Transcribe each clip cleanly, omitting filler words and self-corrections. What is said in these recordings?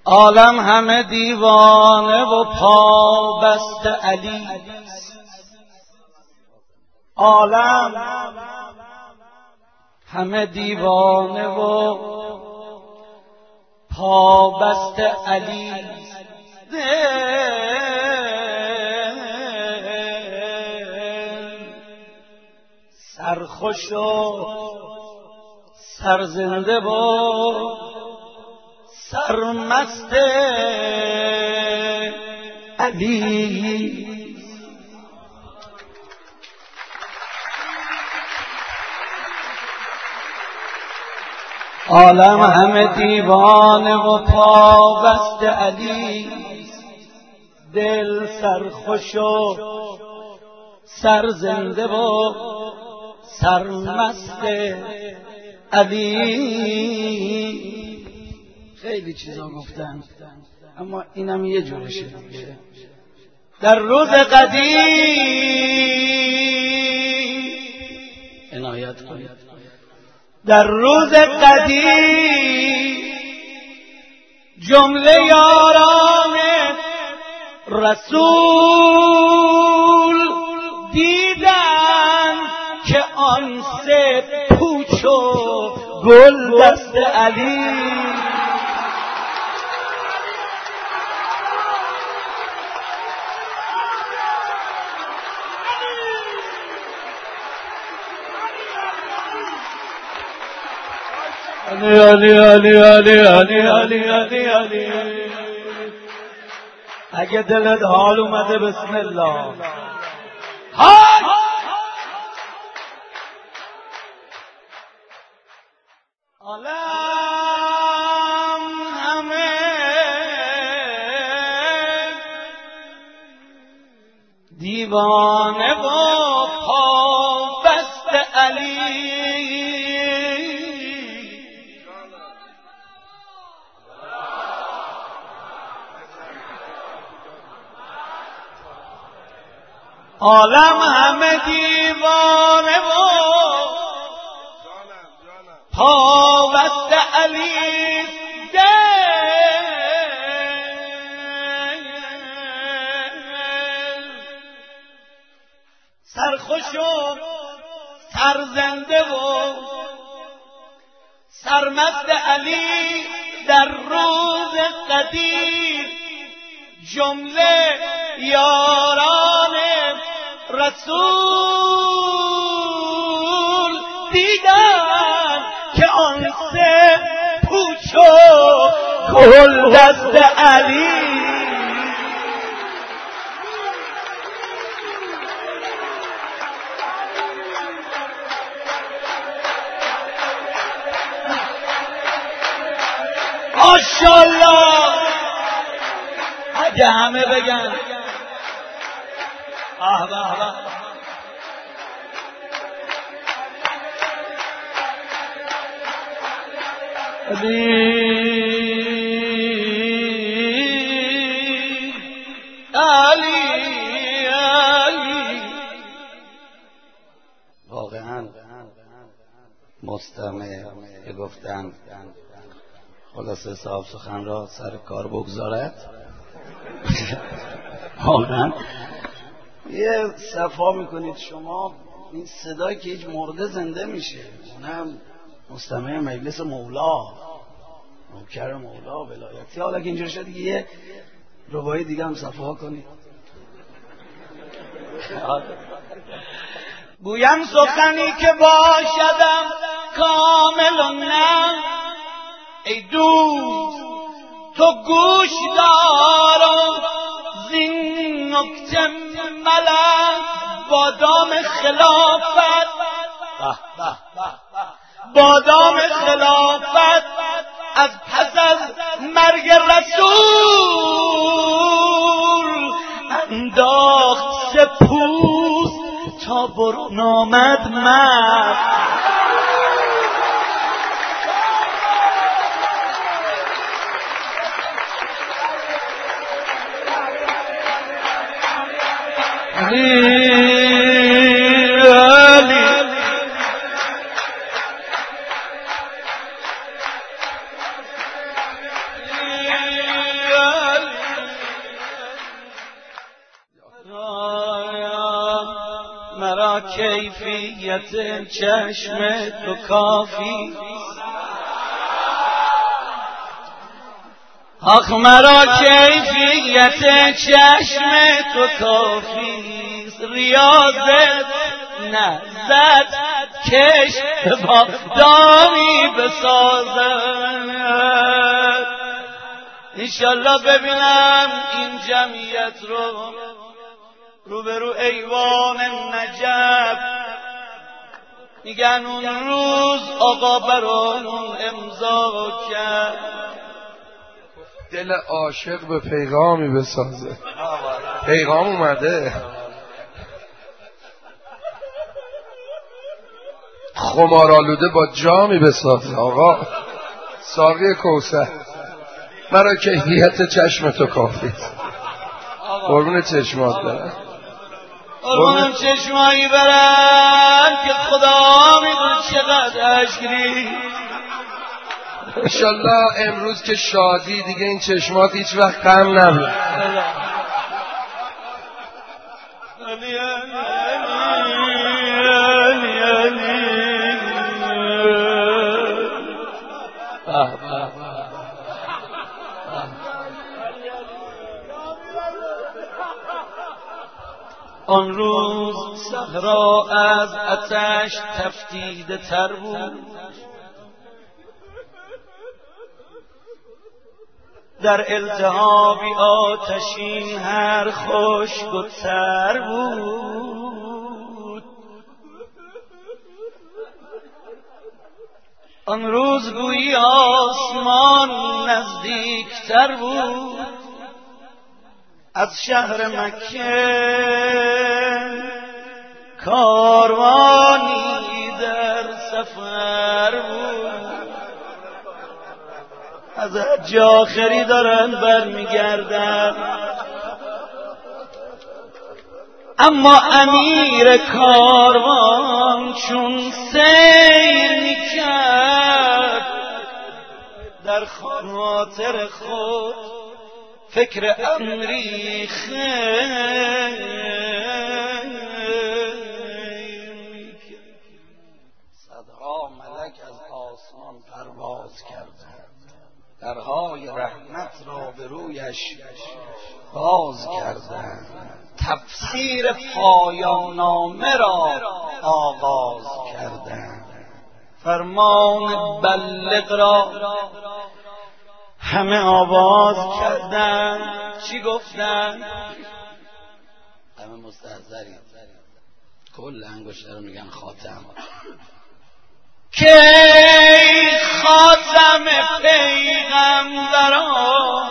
عالم همه دیوانه و پابست علی، عالم همه دیوانه و پابست علی. سرخوش و سرزنده و سرمست علی. عالم همه دیوانه و پابست علی، دل سرخوش و سرزنده و سرمست علی. خیلی چیزا گفتن اما اینم یه جورشه دیگه. در روز قدیم عنایت کنید، در روز قدیم جمله یاران رسول دیدن که آن سه پوچ و گل دست علی. علی علی علی علی علی علی علی علی. اگه دلت حال اومده بسم الله. های عالم همه دیوانه و پابست علی. عالم همه دیوانه و پابست علی. سرخوش و سرزنده و سرمست علی. در روز قدیر جمله یاران رسول دیدن که آن سه پوچ و گل دست علی. ماشاءالله. اگه همه بگن آه به به. علی علی. واقعا مستمع گفتن خلاصه صاحب سخن را سر کار بگذارد. واقعا یه صفا میکنید شما. این صدایی که هیچ مرده زنده میشه، اونم مستمع مجلس مولا، نوکر مولا ولایتی. حالا که اینجوری شد یه ربایی دیگه هم صفا کنید. گویم سخنی که باشدم کامل و نه، ای دوست تو گوش دار و زین نکته ملک بادام خلافت، بادام خلافت از پس از مرگ رسول انداخت سپوس تا برون آمد مرد. کیفیت چشم تو کافی، آخ مرا کیفیت چشم تو کافی، ریاضت نزد کش با دامی بسازد. انشالله ببینم این جمعیت رو روبرو ایوان نجف. میگن اون روز آقا برامون امضا کرد، دل عاشق به پیغامی بسازه. پیغام اومده، خمارآلوده با جامی بسازه. آقا ساقی کوثر مرا کیفیت چشم تو کافی. قربون چشمات برم، قربون چشمایی برم که خدا میدون چقدر اشکری. انشالله امروز که شادی دیگه این چشمات هیچ وقت غم نبینه. آن روز صحرا از آتش تفتیده تر بود، در التهابی آتشین هر خشک و تر بود. آن روز گویی آسمان نزدیکتر بود از شهر مکه، کاروانی در سفر بود، از حج آخری دارن برمیگردن. اما امیر کاروان چون سیر میکرد، در خاطر خود فکر امری خیر میکرد. صدها ملک از آسمان پرواز کردند، درهای رحمت را به رویش باز کردند، تفسیر پایان نامه را آغاز کردند، فرمان بلغ را همه آواز کردند. چی گفتند؟ همه مستحضرین، کل انگشتر رو میگن خاتم. که خاتم پیغمبران،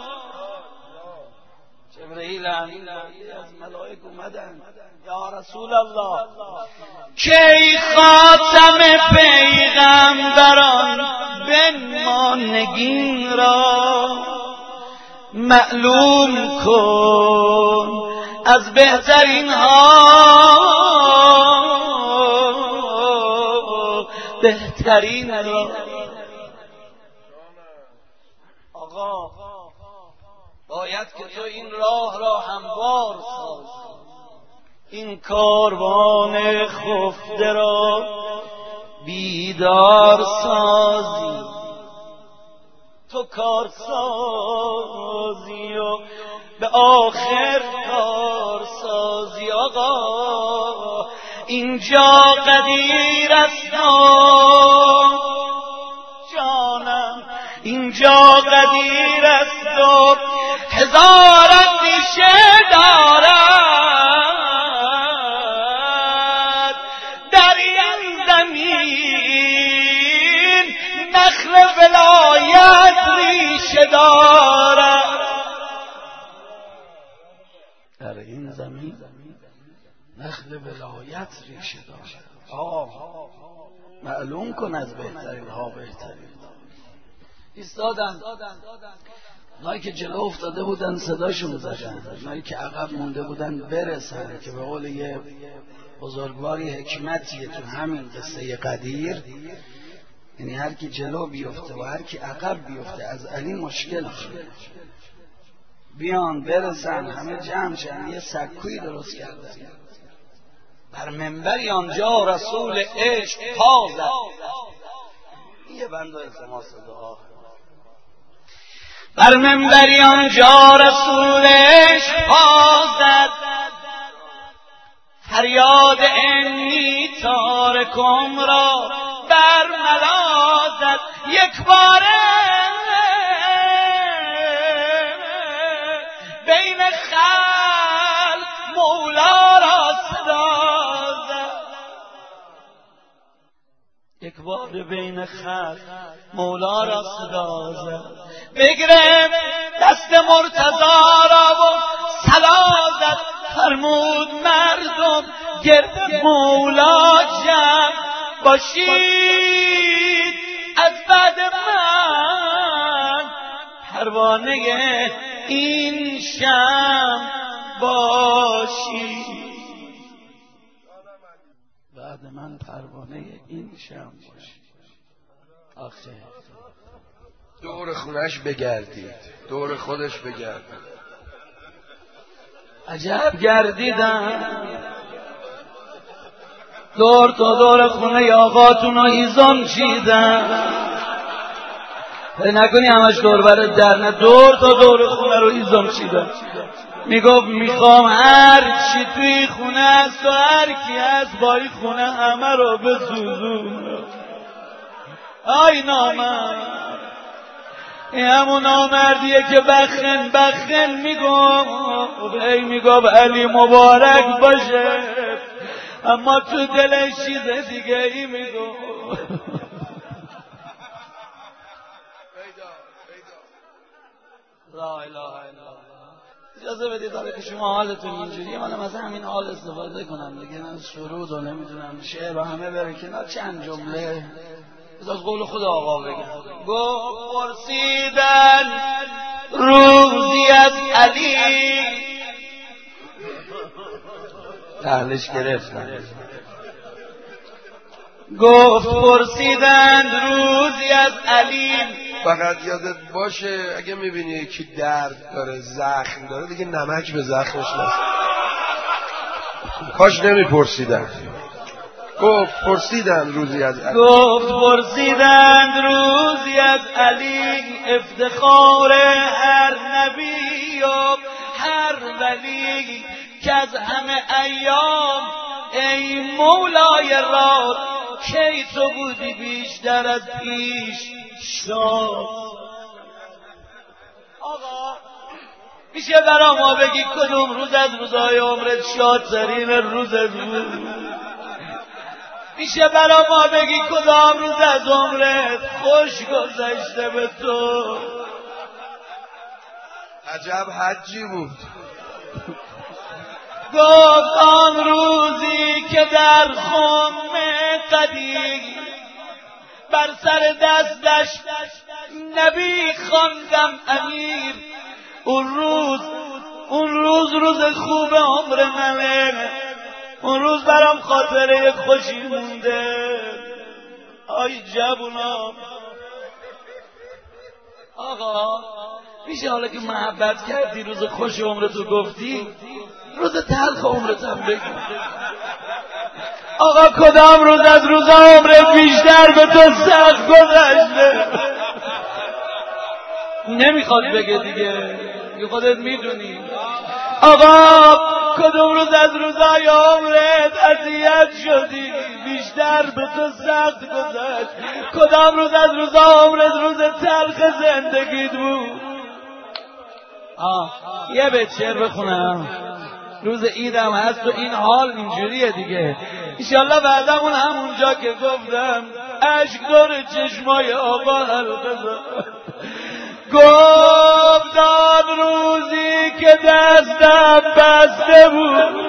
جبرئیل از ملائک اومدن، یا رسول الله که خاتم پیغمبران بنما نگین را معلوم کن از بهترین ها بهترین را. آقا باید که تو این راه را هموار سازی، این کاروان خفته را بیدار سازی. تو کار سازی و به آخر کار سازی. آقا اینجا قدیر است جانم، اینجا قدیر است و هزار اندیشه دارد. در این زمین نخل ولایت ریشه دارد. در این زمین نخل ولایت ریشه دارد. معلوم کن از بهترین ها بهترین. ایستادن اونایی که جلو افتاده بودن صداشون زدن، اونایی که عقب مونده بودن برسن، که به قول یه بزرگواری حکمتیه تو همین قصه قدیر، یعنی هر کی جلو بیفته و هر کی عقب بیفته از علی مشکل شد. بیان برسن همه جمع شن، یه سکوی درست کردن، بر منبری آنجا رسول عشق پا زد. یه بند التماس دعا. بر منبری آنجا رسول عشق پا زد، فریاد انی تارکم را بر ملازد. یک باره بین خلق مولا را صدا زد. یک بار بین خلق مولا را صدا زد. بگرفت دست مرتضی را و صلا زد. فرمود مردم گرد مولا جمع باشید، از بعد من پروانه این شمع باشید. بعد من پروانه این شمع باشید. آخه دور خونش بگردید، دور خودش بگردید. عجب گردیدم دور تا دور خونه آقاتون رو ایزان چیدم. نکنی همش دور برای در، نه دور تا دور خونه رو ایزان چیدم. میگفت میخوام هر چی توی خونه است و هر کی هست با این خونه همه رو بسوزون. آی نامرد، این همون نامردیه که بخن میگفت علی مبارک باشه، اما تو دلش چیز دیگه ای میگفت. لا اله الا الله. اجازه بدید داره که شما حالتون اینجوریه، منم از همین حال استفاده کنم دیگه. من سرود و نمیدونم شعر و همه بره کنار، چند جمله از قول خود آقا بگم. گفت پرسیدن روزی از علی، تحلش گرفتن. گفت پرسیدن روزی از علی. فقط یادت باشه اگه میبینی یکی درد داره، زخم داره، دیگه نمک به زخمش نزن. کاش نمیپرسیدن. گفت پرسیدن روزی از علی. گفت پرسیدن روزی از علی، افتخار هر نبی و هر ولی، که از همه ایام ای مولای راد، کی تو بودی بیشتر از پیش شاد. آقا میشه برا ما بگی کدوم روز از روزهای عمرت شادترین روزت بود؟ میشه برا ما بگی کدام روز از عمرت خوش گذشته به تو؟ عجب حجی بود. گفت آن روزی که در خم قدیم بر سر دستش نبی خواندم امیر. اون روز خوب عمر منه، اون روز برام خاطره خوشی مونده. آی جوونا، آقا میشه حالا که محبت کردی روز خوش عمرتو گفتی، روز تلخ عمرتم بگی. آقا کدام روز از روزا عمرت بیشتر به تو سخت گذشته؟ نمیخواد بگه دیگه، خودت میدونی. آقا کدوم روز از روزای عمرت اذیت شدی بیشتر به تو سخت گذشت؟ کدام روز از روزای عمرت روز تلخ زندگیت بود؟ یه بیت شعر بخونم. روز عیدم هست و این حال اینجوریه دیگه. انشالله بعدمون همونجا که گفتم اشک داره چشمای آقا حلقه زد. گفت آن روزی که دستم بسته بود،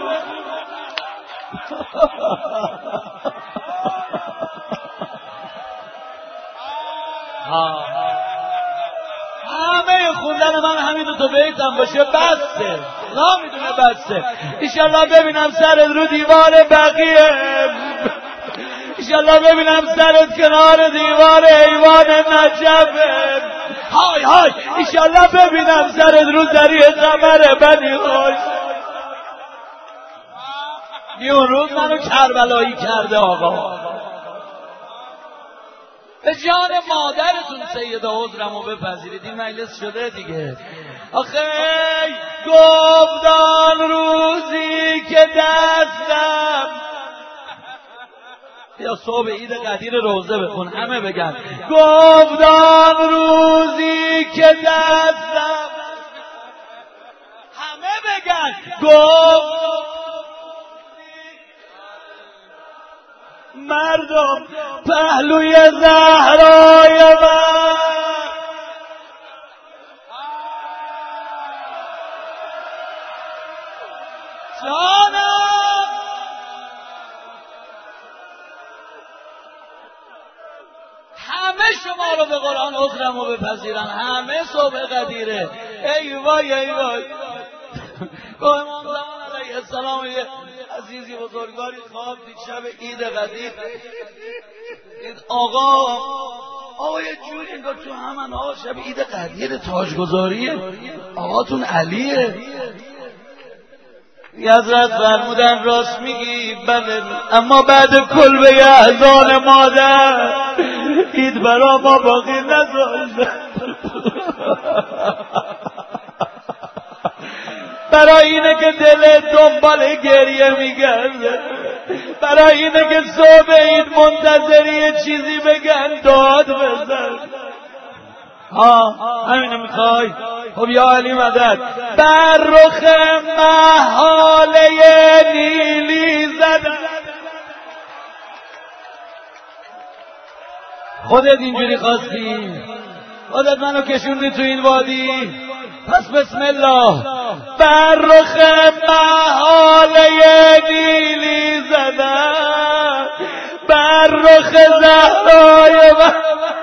همه خوندن من همین دو تا بیتم باشه بسته، لا میدونه بسته. انشالله ببینم سرت رو دیوار بقیه، انشالله ببینم سرت کنار دیوار ایوان نجفه. های انشالله ببینم سرت رو ذریع قمر بنی هاش. اون روز منو کربلایی کرده آقا. به جان مادرتون سیده عذرمو بپذیرید، این مجلس شده دیگه. آخه گفتان روزی که دستم، یا صبح عید قدیر روزه بخون همه بگن گفتان روزی که دستم، همه بگن گفت مردم پهلوی زهرای من. جانم همه شما رو به قرآن عذرمو بپذیرن، همه صبح قدیره. ای وای ای وای. گاه امام زمان علیه السلام یه عزیزی بزرگواری خواب دید شب عید قدیر، دید آقا یه جوری انگار تو همن آقا شب عید قدیر تاجگذاریه، آقاتون علیه. حضرت فرمودن راست میگی بله، اما بعد کلبه احزان مادر عید برا ما باقی نذاشته. برای اینه که دل دنبال گریه میگرده، برای اینه که صبح عید منتظری چیزی بگن داد بزن. همینو میخوای؟ خب یا علی مدد. بر رخ محاله نیلی زدن. خودت اینجوری خواستی، خودت منو کشوندی تو این وادی، پس بسم الله. بر رخ محاله نیلی زدن، بر رخ زهرای من.